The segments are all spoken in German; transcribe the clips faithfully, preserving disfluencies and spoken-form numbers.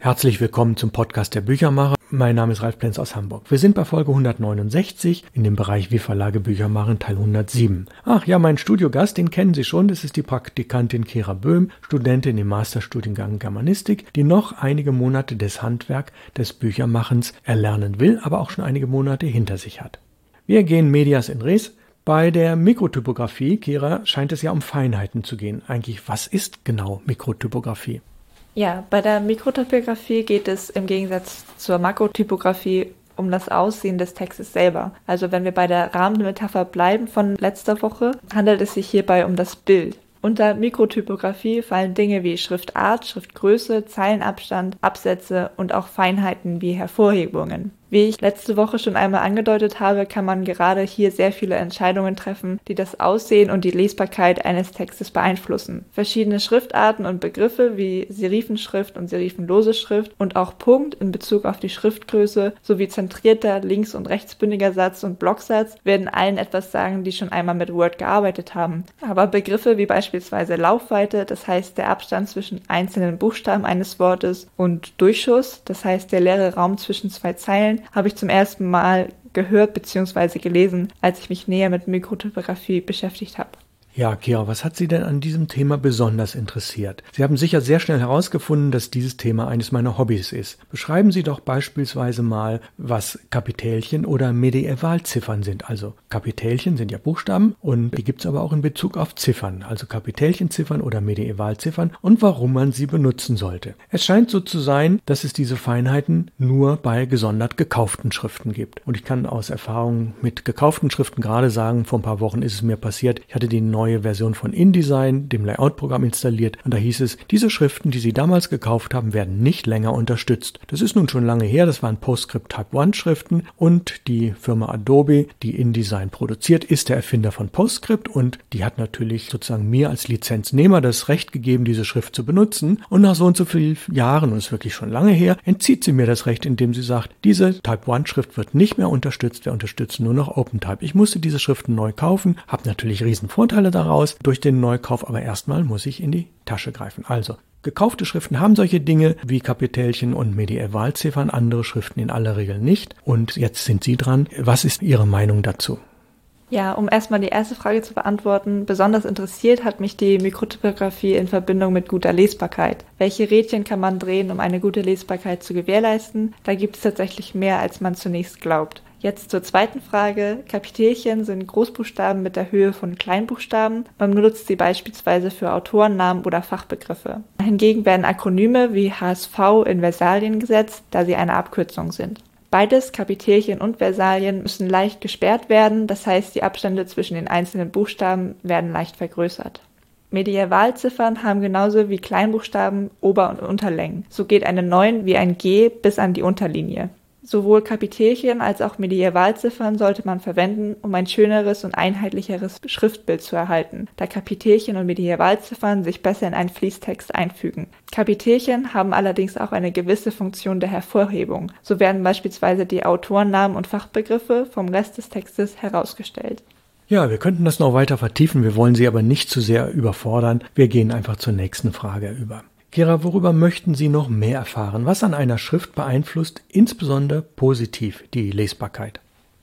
Herzlich willkommen zum Podcast der Büchermacher. Mein Name ist Ralf Plenz aus Hamburg. Wir sind bei Folge hundertneunundsechzig in dem Bereich Wie Verlage Bücher machen, Teil hundertsieben. Ach ja, mein Studiogast, den kennen Sie schon, das ist die Praktikantin Kira Böhm, Studentin im Masterstudiengang Germanistik, die noch einige Monate des Handwerk des Büchermachens erlernen will, aber auch schon einige Monate hinter sich hat. Wir gehen medias in res. Bei der Mikrotypografie, Kira, scheint es ja um Feinheiten zu gehen. Eigentlich, was ist genau Mikrotypografie? Ja, bei der Mikrotypografie geht es im Gegensatz zur Makrotypografie um das Aussehen des Textes selber. Also wenn wir bei der Rahmenmetapher bleiben von letzter Woche, handelt es sich hierbei um das Bild. Unter Mikrotypografie fallen Dinge wie Schriftart, Schriftgröße, Zeilenabstand, Absätze und auch Feinheiten wie Hervorhebungen. Wie ich letzte Woche schon einmal angedeutet habe, kann man gerade hier sehr viele Entscheidungen treffen, die das Aussehen und die Lesbarkeit eines Textes beeinflussen. Verschiedene Schriftarten und Begriffe wie Serifenschrift und serifenlose Schrift und auch Punkt in Bezug auf die Schriftgröße sowie zentrierter links- und rechtsbündiger Satz und Blocksatz werden allen etwas sagen, die schon einmal mit Word gearbeitet haben. Aber Begriffe wie beispielsweise Laufweite, das heißt der Abstand zwischen einzelnen Buchstaben eines Wortes, und Durchschuss, das heißt der leere Raum zwischen zwei Zeilen, habe ich zum ersten Mal gehört bzw. gelesen, als ich mich näher mit Mikrotypografie beschäftigt habe. Ja, Kira, was hat Sie denn an diesem Thema besonders interessiert? Sie haben sicher sehr schnell herausgefunden, dass dieses Thema eines meiner Hobbys ist. Beschreiben Sie doch beispielsweise mal, was Kapitälchen oder Medievalziffern sind. Also Kapitälchen sind ja Buchstaben und die gibt es aber auch in Bezug auf Ziffern, also Kapitälchenziffern oder Medievalziffern, und warum man sie benutzen sollte. Es scheint so zu sein, dass es diese Feinheiten nur bei gesondert gekauften Schriften gibt. Und ich kann aus Erfahrung mit gekauften Schriften gerade sagen, vor ein paar Wochen ist es mir passiert, ich hatte die neue neue Version von InDesign, dem Layout-Programm, installiert, und da hieß es, diese Schriften, die Sie damals gekauft haben, werden nicht länger unterstützt. Das ist nun schon lange her, das waren PostScript Type eins Schriften, und die Firma Adobe, die InDesign produziert, ist der Erfinder von PostScript, und die hat natürlich sozusagen mir als Lizenznehmer das Recht gegeben, diese Schrift zu benutzen, und nach so und so vielen Jahren, und es ist wirklich schon lange her, entzieht sie mir das Recht, indem sie sagt, diese Type eins Schrift wird nicht mehr unterstützt, wir unterstützen nur noch OpenType. Ich musste diese Schriften neu kaufen, habe natürlich riesen Vorteile daraus durch den Neukauf, aber erstmal muss ich in die Tasche greifen. Also, gekaufte Schriften haben solche Dinge wie Kapitälchen und Medievalziffern, andere Schriften in aller Regel nicht. Und jetzt sind Sie dran. Was ist Ihre Meinung dazu? Ja, um erstmal die erste Frage zu beantworten, besonders interessiert hat mich die Mikrotypografie in Verbindung mit guter Lesbarkeit. Welche Rädchen kann man drehen, um eine gute Lesbarkeit zu gewährleisten? Da gibt es tatsächlich mehr, als man zunächst glaubt. Jetzt zur zweiten Frage. Kapitälchen sind Großbuchstaben mit der Höhe von Kleinbuchstaben. Man benutzt sie beispielsweise für Autorennamen oder Fachbegriffe. Hingegen werden Akronyme wie H S V in Versalien gesetzt, da sie eine Abkürzung sind. Beides, Kapitälchen und Versalien, müssen leicht gesperrt werden, das heißt, die Abstände zwischen den einzelnen Buchstaben werden leicht vergrößert. Medievalziffern haben genauso wie Kleinbuchstaben Ober- und Unterlängen. So geht eine neun wie ein G bis an die Unterlinie. Sowohl Kapitälchen als auch Medievalziffern sollte man verwenden, um ein schöneres und einheitlicheres Schriftbild zu erhalten, da Kapitälchen und Medievalziffern sich besser in einen Fließtext einfügen. Kapitälchen haben allerdings auch eine gewisse Funktion der Hervorhebung. So werden beispielsweise die Autorennamen und Fachbegriffe vom Rest des Textes herausgestellt. Ja, wir könnten das noch weiter vertiefen, wir wollen Sie aber nicht zu sehr überfordern. Wir gehen einfach zur nächsten Frage über. Kira, worüber möchten Sie noch mehr erfahren? Was an einer Schrift beeinflusst insbesondere positiv die Lesbarkeit?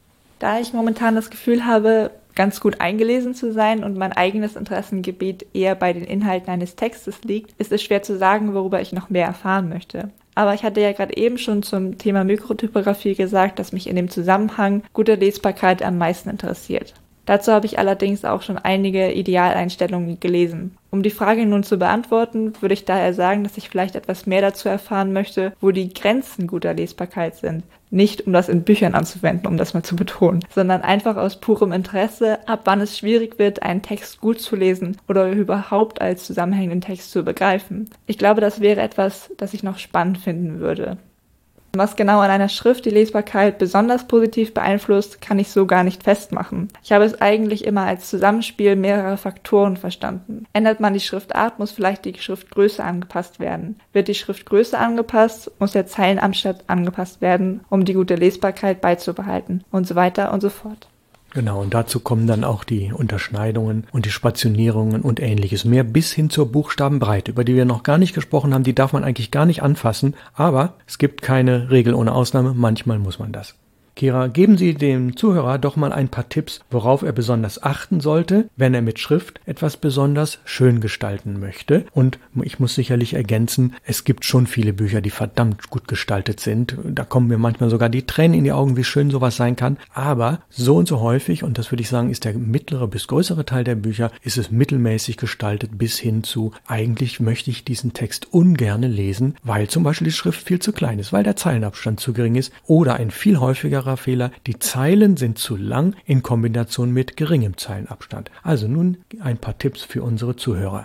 Da ich momentan das Gefühl habe, ganz gut eingelesen zu sein und mein eigenes Interessengebiet eher bei den Inhalten eines Textes liegt, ist es schwer zu sagen, worüber ich noch mehr erfahren möchte. Aber ich hatte ja gerade eben schon zum Thema Mikrotypografie gesagt, dass mich in dem Zusammenhang gute Lesbarkeit am meisten interessiert. Dazu habe ich allerdings auch schon einige Idealeinstellungen gelesen. Um die Frage nun zu beantworten, würde ich daher sagen, dass ich vielleicht etwas mehr dazu erfahren möchte, wo die Grenzen guter Lesbarkeit sind. Nicht, um das in Büchern anzuwenden, um das mal zu betonen, sondern einfach aus purem Interesse, ab wann es schwierig wird, einen Text gut zu lesen oder überhaupt als zusammenhängenden Text zu begreifen. Ich glaube, das wäre etwas, das ich noch spannend finden würde. Was genau an einer Schrift die Lesbarkeit besonders positiv beeinflusst, kann ich so gar nicht festmachen. Ich habe es eigentlich immer als Zusammenspiel mehrerer Faktoren verstanden. Ändert man die Schriftart, muss vielleicht die Schriftgröße angepasst werden. Wird die Schriftgröße angepasst, muss der Zeilenabstand angepasst werden, um die gute Lesbarkeit beizubehalten und so weiter und so fort. Genau, und dazu kommen dann auch die Unterschneidungen und die Spationierungen und Ähnliches mehr bis hin zur Buchstabenbreite, über die wir noch gar nicht gesprochen haben. Die darf man eigentlich gar nicht anfassen, aber es gibt keine Regel ohne Ausnahme. Manchmal muss man das. Kira, geben Sie dem Zuhörer doch mal ein paar Tipps, worauf er besonders achten sollte, wenn er mit Schrift etwas besonders schön gestalten möchte. Und ich muss sicherlich ergänzen, es gibt schon viele Bücher, die verdammt gut gestaltet sind. Da kommen mir manchmal sogar die Tränen in die Augen, wie schön sowas sein kann. Aber so und so häufig, und das würde ich sagen, ist der mittlere bis größere Teil der Bücher, ist es mittelmäßig gestaltet bis hin zu, eigentlich möchte ich diesen Text ungerne lesen, weil zum Beispiel die Schrift viel zu klein ist, weil der Zeilenabstand zu gering ist oder ein viel häufigerer Fehler, die Zeilen sind zu lang in Kombination mit geringem Zeilenabstand. Also nun ein paar Tipps für unsere Zuhörer.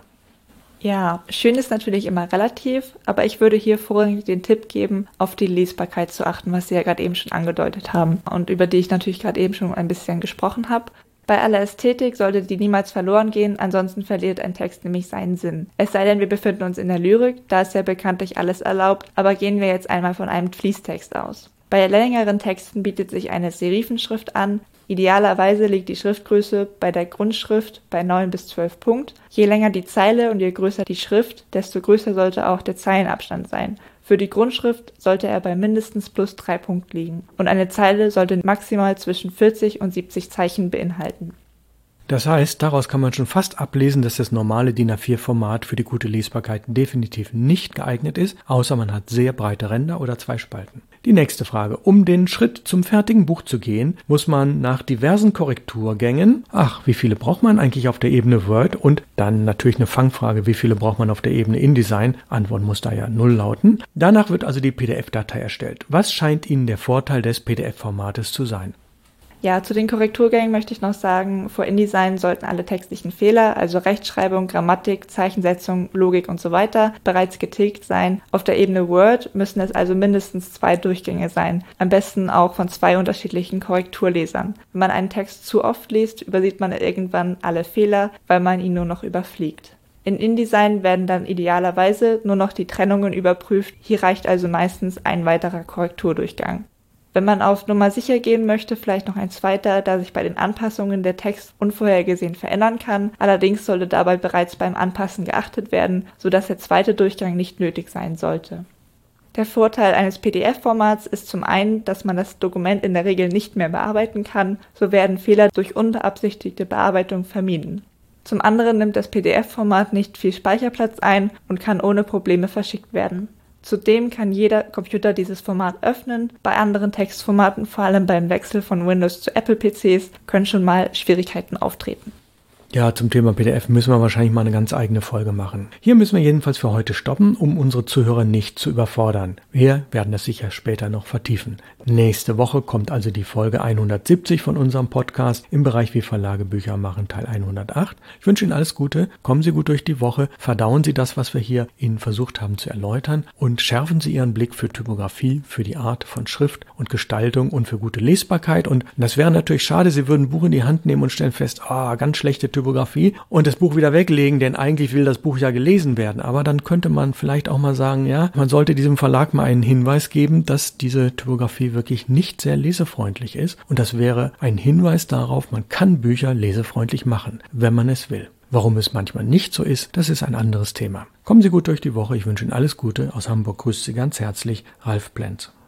Ja, schön ist natürlich immer relativ, aber ich würde hier vorrangig den Tipp geben, auf die Lesbarkeit zu achten, was Sie ja gerade eben schon angedeutet haben und über die ich natürlich gerade eben schon ein bisschen gesprochen habe. Bei aller Ästhetik sollte die niemals verloren gehen, ansonsten verliert ein Text nämlich seinen Sinn. Es sei denn, wir befinden uns in der Lyrik, da ist ja bekanntlich alles erlaubt, aber gehen wir jetzt einmal von einem Fließtext aus. Bei längeren Texten bietet sich eine Serifenschrift an. Idealerweise liegt die Schriftgröße bei der Grundschrift bei neun bis zwölf Punkt. Je länger die Zeile und je größer die Schrift, desto größer sollte auch der Zeilenabstand sein. Für die Grundschrift sollte er bei mindestens plus drei Punkt liegen. Und eine Zeile sollte maximal zwischen vierzig und siebzig Zeichen beinhalten. Das heißt, daraus kann man schon fast ablesen, dass das normale D I N A vier Format für die gute Lesbarkeit definitiv nicht geeignet ist, außer man hat sehr breite Ränder oder zwei Spalten. Die nächste Frage. Um den Schritt zum fertigen Buch zu gehen, muss man nach diversen Korrekturgängen, ach, wie viele braucht man eigentlich auf der Ebene Word? Und dann natürlich eine Fangfrage, wie viele braucht man auf der Ebene InDesign? Antwort muss da ja null lauten. Danach wird also die P D F-Datei erstellt. Was scheint Ihnen der Vorteil des P D F-Formates zu sein? Ja, zu den Korrekturgängen möchte ich noch sagen, vor InDesign sollten alle textlichen Fehler, also Rechtschreibung, Grammatik, Zeichensetzung, Logik und so weiter, bereits getilgt sein. Auf der Ebene Word müssen es also mindestens zwei Durchgänge sein, am besten auch von zwei unterschiedlichen Korrekturlesern. Wenn man einen Text zu oft liest, übersieht man irgendwann alle Fehler, weil man ihn nur noch überfliegt. In InDesign werden dann idealerweise nur noch die Trennungen überprüft, hier reicht also meistens ein weiterer Korrekturdurchgang. Wenn man auf Nummer sicher gehen möchte, vielleicht noch ein zweiter, da sich bei den Anpassungen der Text unvorhergesehen verändern kann. Allerdings sollte dabei bereits beim Anpassen geachtet werden, sodass der zweite Durchgang nicht nötig sein sollte. Der Vorteil eines P D F-Formats ist zum einen, dass man das Dokument in der Regel nicht mehr bearbeiten kann, so werden Fehler durch unbeabsichtigte Bearbeitung vermieden. Zum anderen nimmt das P D F-Format nicht viel Speicherplatz ein und kann ohne Probleme verschickt werden. Zudem kann jeder Computer dieses Format öffnen. Bei anderen Textformaten, vor allem beim Wechsel von Windows zu Apple-P Cs, können schon mal Schwierigkeiten auftreten. Ja, zum Thema P D F müssen wir wahrscheinlich mal eine ganz eigene Folge machen. Hier müssen wir jedenfalls für heute stoppen, um unsere Zuhörer nicht zu überfordern. Wir werden das sicher später noch vertiefen. Nächste Woche kommt also die Folge hundertsiebzig von unserem Podcast im Bereich Wie Verlage Bücher machen, Teil hundertacht. Ich wünsche Ihnen alles Gute, kommen Sie gut durch die Woche, verdauen Sie das, was wir hier Ihnen versucht haben zu erläutern und schärfen Sie Ihren Blick für Typografie, für die Art von Schrift und Gestaltung und für gute Lesbarkeit. Und das wäre natürlich schade, Sie würden ein Buch in die Hand nehmen und stellen fest, ah, oh, ganz schlechte Typografie und das Buch wieder weglegen, denn eigentlich will das Buch ja gelesen werden. Aber dann könnte man vielleicht auch mal sagen, ja, man sollte diesem Verlag mal einen Hinweis geben, dass diese Typografie wirklich nicht sehr lesefreundlich ist. Und das wäre ein Hinweis darauf, man kann Bücher lesefreundlich machen, wenn man es will. Warum es manchmal nicht so ist, das ist ein anderes Thema. Kommen Sie gut durch die Woche. Ich wünsche Ihnen alles Gute. Aus Hamburg grüßt Sie ganz herzlich Ralf Plenz.